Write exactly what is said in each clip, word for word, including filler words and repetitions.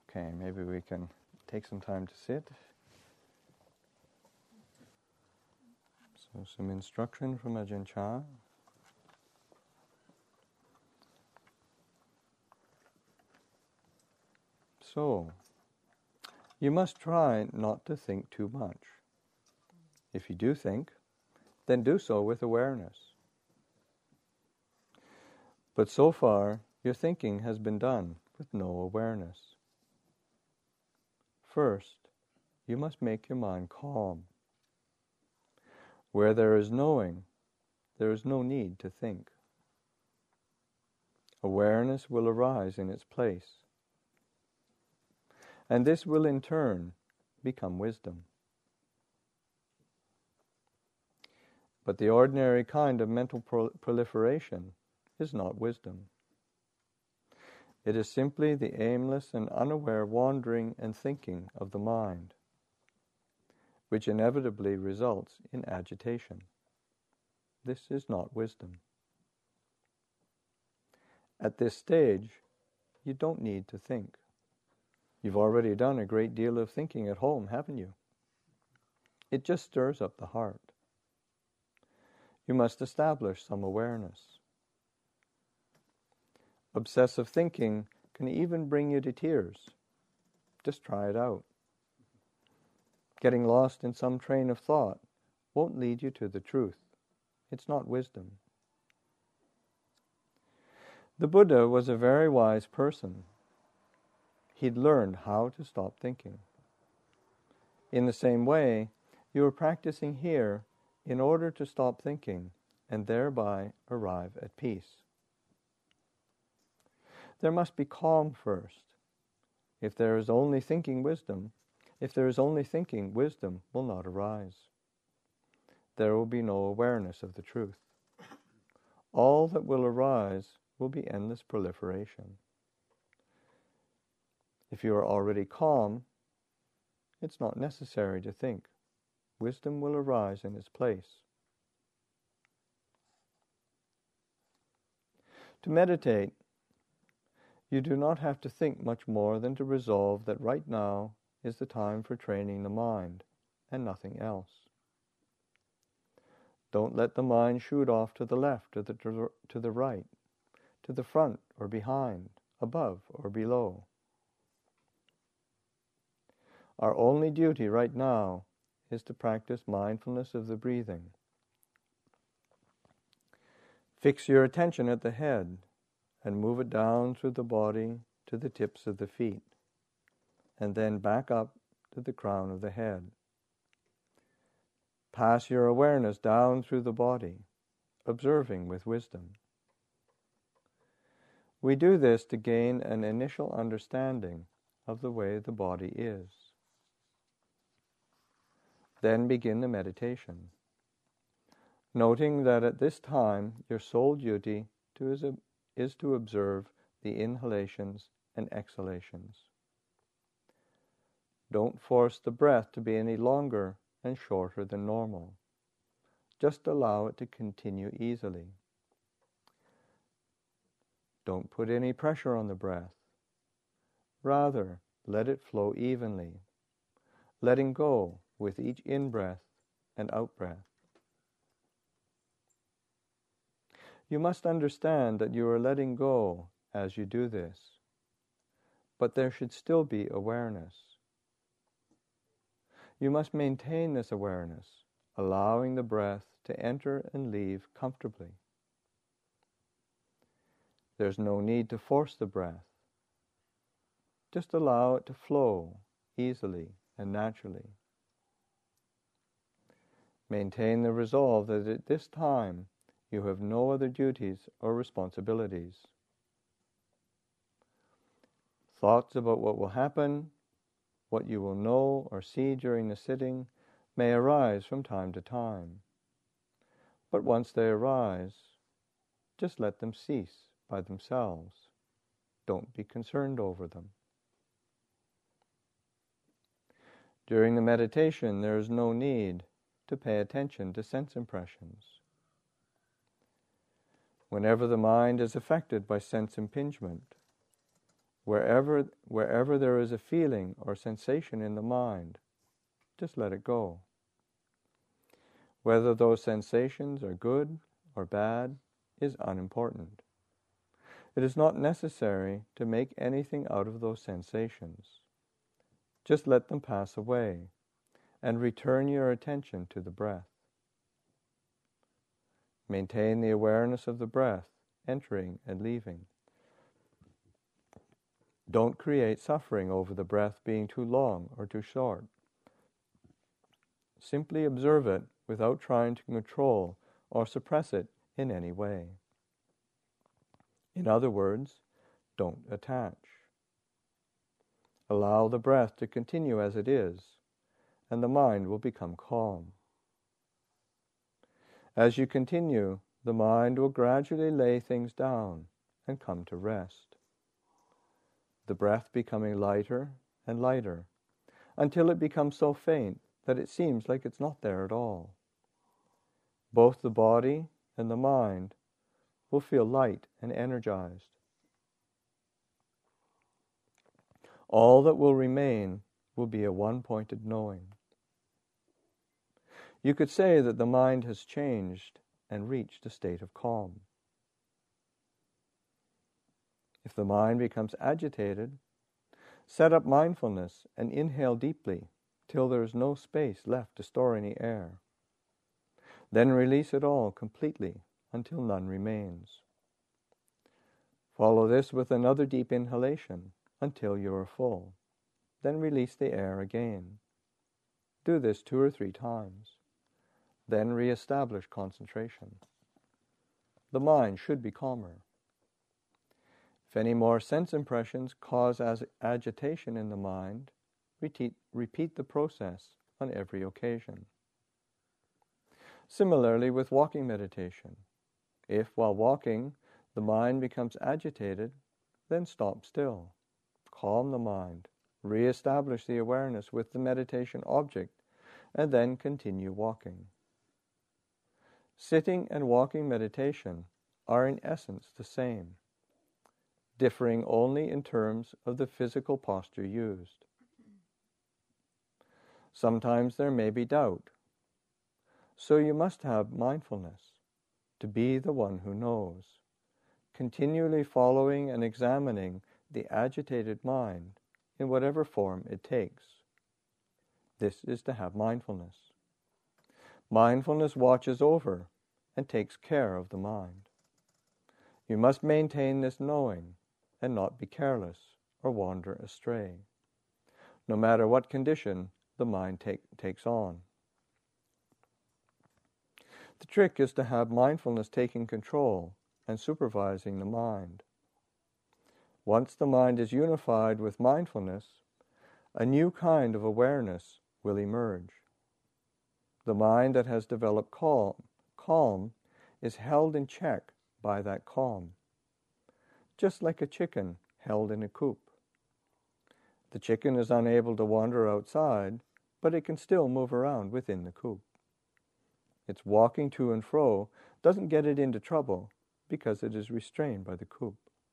Okay, maybe we can take some time to sit. So some instruction from Ajahn Chah. So, you must try not to think too much. If you do think, then do so with awareness. But so far, your thinking has been done with no awareness. First, you must make your mind calm. Where there is knowing, there is no need to think. Awareness will arise in its place. And this will in turn become wisdom. But the ordinary kind of mental pro- proliferation is not wisdom. It is simply the aimless and unaware wandering and thinking of the mind, which inevitably results in agitation. This is not wisdom. At this stage, you don't need to think. You've already done a great deal of thinking at home, haven't you? It just stirs up the heart. You must establish some awareness. Obsessive thinking can even bring you to tears. Just try it out. Getting lost in some train of thought won't lead you to the truth. It's not wisdom. The Buddha was a very wise person. He'd learned how to stop thinking. In the same way, you are practicing here in order to stop thinking and thereby arrive at peace. There must be calm first. If there is only thinking wisdom, if there is only thinking, wisdom will not arise. There will be no awareness of the truth. All that will arise will be endless proliferation. If you are already calm, it's not necessary to think. Wisdom will arise in its place. To meditate, you do not have to think much more than to resolve that right now is the time for training the mind and nothing else. Don't let the mind shoot off to the left or the, to the right, to the front or behind, above or below. Our only duty right now is to practice mindfulness of the breathing. Fix your attention at the head and move it down through the body to the tips of the feet, and then back up to the crown of the head. Pass your awareness down through the body, observing with wisdom. We do this to gain an initial understanding of the way the body is. Then begin the meditation, noting that at this time your sole duty to is, a, is to observe the inhalations and exhalations. Don't force the breath to be any longer and shorter than normal. Just allow it to continue easily. Don't put any pressure on the breath. Rather, let it flow evenly, letting go with each in-breath and out-breath. You must understand that you are letting go as you do this, but there should still be awareness. You must maintain this awareness, allowing the breath to enter and leave comfortably. There's no need to force the breath. Just allow it to flow easily and naturally. Maintain the resolve that at this time you have no other duties or responsibilities. Thoughts about what will happen, what you will know or see during the sitting may arise from time to time. But once they arise, just let them cease by themselves. Don't be concerned over them. During the meditation, there is no need to pay attention to sense impressions. Whenever the mind is affected by sense impingement, Wherever, wherever there is a feeling or sensation in the mind, just let it go. Whether those sensations are good or bad is unimportant. It is not necessary to make anything out of those sensations. Just let them pass away and return your attention to the breath. Maintain the awareness of the breath entering and leaving. Don't create suffering over the breath being too long or too short. Simply observe it without trying to control or suppress it in any way. In other words, don't attach. Allow the breath to continue as it is, and the mind will become calm. As you continue, the mind will gradually lay things down and come to rest, the breath becoming lighter and lighter, until it becomes so faint that it seems like it's not there at all. Both the body and the mind will feel light and energized. All that will remain will be a one-pointed knowing. You could say that the mind has changed and reached a state of calm. If the mind becomes agitated, set up mindfulness and inhale deeply till there is no space left to store any air. Then release it all completely until none remains. Follow this with another deep inhalation until you are full. Then release the air again. Do this two or three times. Then re-establish concentration. The mind should be calmer. If any more sense impressions cause as agitation in the mind, repeat, repeat the process on every occasion. Similarly with walking meditation. If, while walking, the mind becomes agitated, then stop still. Calm the mind. Re-establish the awareness with the meditation object, and then continue walking. Sitting and walking meditation are in essence the same, differing only in terms of the physical posture used. Sometimes there may be doubt, so you must have mindfulness to be the one who knows, continually following and examining the agitated mind in whatever form it takes. This is to have mindfulness. Mindfulness watches over and takes care of the mind. You must maintain this knowing and not be careless or wander astray, no matter what condition the mind take, takes on. The trick is to have mindfulness taking control and supervising the mind. Once the mind is unified with mindfulness, a new kind of awareness will emerge. The mind that has developed calm, calm is held in check by that calm, just like a chicken held in a coop. The chicken is unable to wander outside, but it can still move around within the coop. Its walking to and fro doesn't get it into trouble because it is restrained by the coop.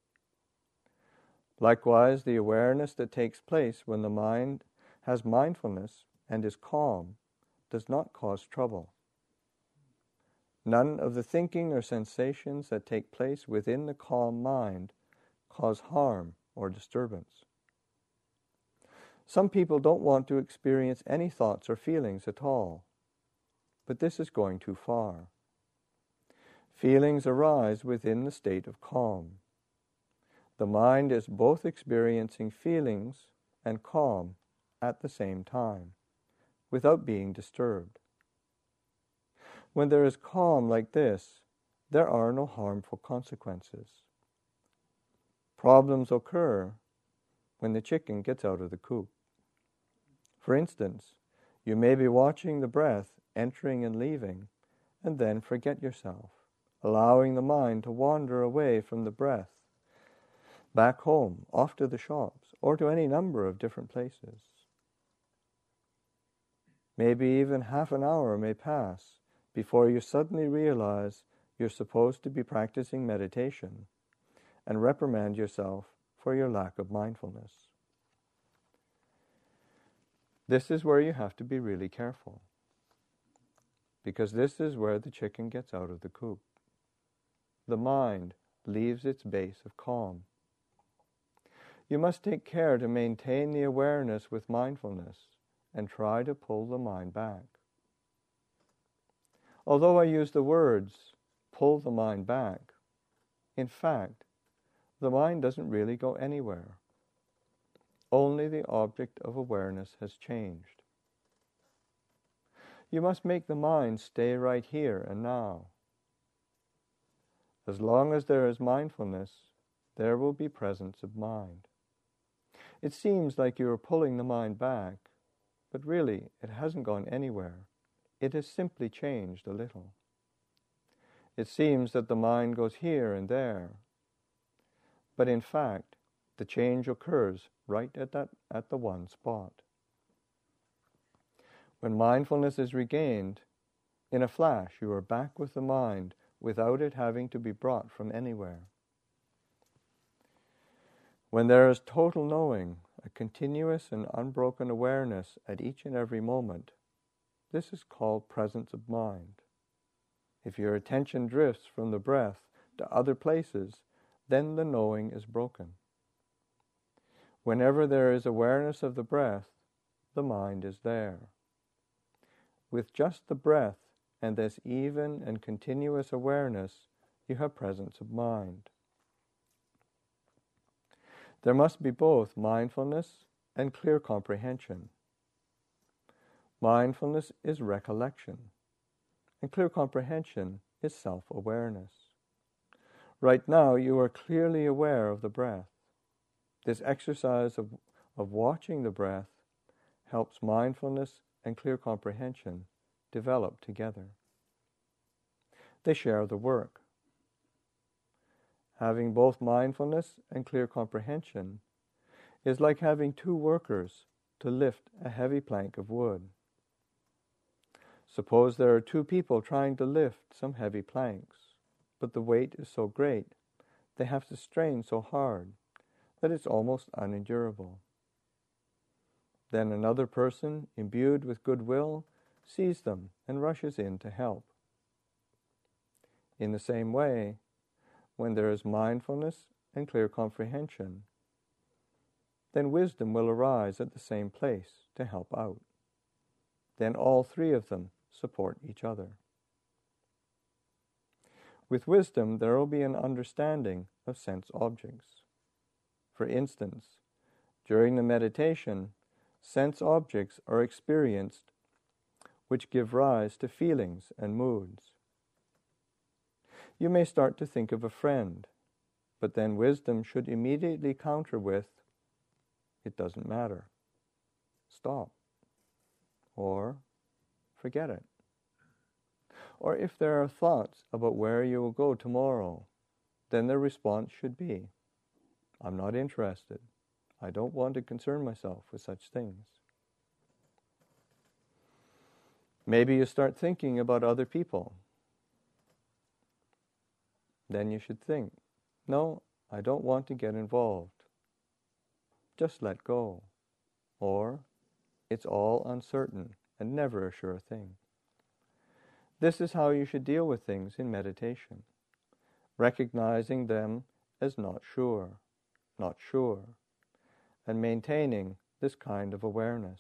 Likewise, the awareness that takes place when the mind has mindfulness and is calm does not cause trouble. None of the thinking or sensations that take place within the calm mind cause harm or disturbance. Some people don't want to experience any thoughts or feelings at all, but this is going too far. Feelings arise within the state of calm. The mind is both experiencing feelings and calm at the same time, without being disturbed. When there is calm like this, there are no harmful consequences. Problems occur when the chicken gets out of the coop. For instance, you may be watching the breath entering and leaving, and then forget yourself, allowing the mind to wander away from the breath, back home, off to the shops, or to any number of different places. Maybe even half an hour may pass before you suddenly realize you're supposed to be practicing meditation and reprimand yourself for your lack of mindfulness. This is where you have to be really careful, because this is where the chicken gets out of the coop. The mind leaves its base of calm. You must take care to maintain the awareness with mindfulness and try to pull the mind back. Although I use the words, pull the mind back, in fact, the mind doesn't really go anywhere. Only the object of awareness has changed. You must make the mind stay right here and now. As long as there is mindfulness, there will be presence of mind. It seems like you are pulling the mind back, but really it hasn't gone anywhere. It has simply changed a little. It seems that the mind goes here and there, but in fact, the change occurs right at that at the one spot. When mindfulness is regained, in a flash you are back with the mind without it having to be brought from anywhere. When there is total knowing, a continuous and unbroken awareness at each and every moment, this is called presence of mind. If your attention drifts from the breath to other places, then the knowing is broken. Whenever there is awareness of the breath, the mind is there. With just the breath and this even and continuous awareness, you have presence of mind. There must be both mindfulness and clear comprehension. Mindfulness is recollection, and clear comprehension is self-awareness. Right now, you are clearly aware of the breath. This exercise of, of watching the breath helps mindfulness and clear comprehension develop together. They share the work. Having both mindfulness and clear comprehension is like having two workers to lift a heavy plank of wood. Suppose there are two people trying to lift some heavy planks, but the weight is so great, they have to strain so hard that it's almost unendurable. Then another person, imbued with goodwill, sees them and rushes in to help. In the same way, when there is mindfulness and clear comprehension, then wisdom will arise at the same place to help out. Then all three of them support each other. With wisdom, there will be an understanding of sense objects. For instance, during the meditation, sense objects are experienced which give rise to feelings and moods. You may start to think of a friend, but then wisdom should immediately counter with, it doesn't matter. Stop. Or, forget it. Or if there are thoughts about where you will go tomorrow, then the response should be, I'm not interested. I don't want to concern myself with such things. Maybe you start thinking about other people. Then you should think, no, I don't want to get involved. Just let go. Or, it's all uncertain and never a sure thing. This is how you should deal with things in meditation, recognizing them as not sure, not sure, and maintaining this kind of awareness.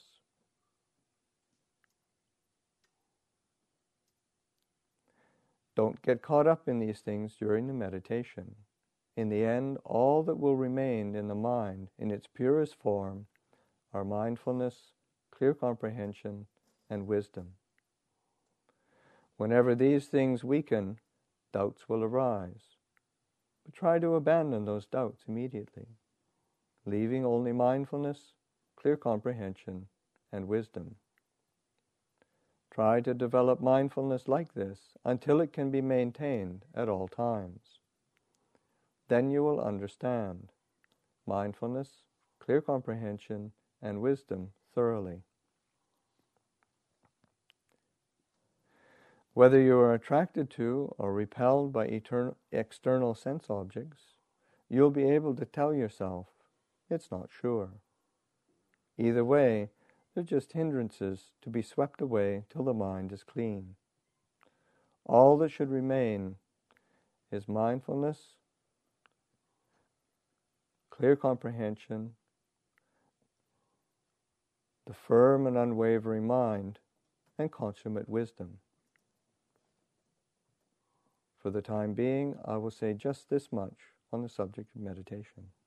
Don't get caught up in these things during the meditation. In the end, all that will remain in the mind in its purest form are mindfulness, clear comprehension, and wisdom. Whenever these things weaken, doubts will arise. But try to abandon those doubts immediately, leaving only mindfulness, clear comprehension, and wisdom. Try to develop mindfulness like this until it can be maintained at all times. Then you will understand mindfulness, clear comprehension, and wisdom thoroughly. Whether you are attracted to or repelled by eternal, external sense objects, you'll be able to tell yourself, it's not sure. Either way, they're just hindrances to be swept away till the mind is clean. All that should remain is mindfulness, clear comprehension, the firm and unwavering mind, and consummate wisdom. For the time being, I will say just this much on the subject of meditation.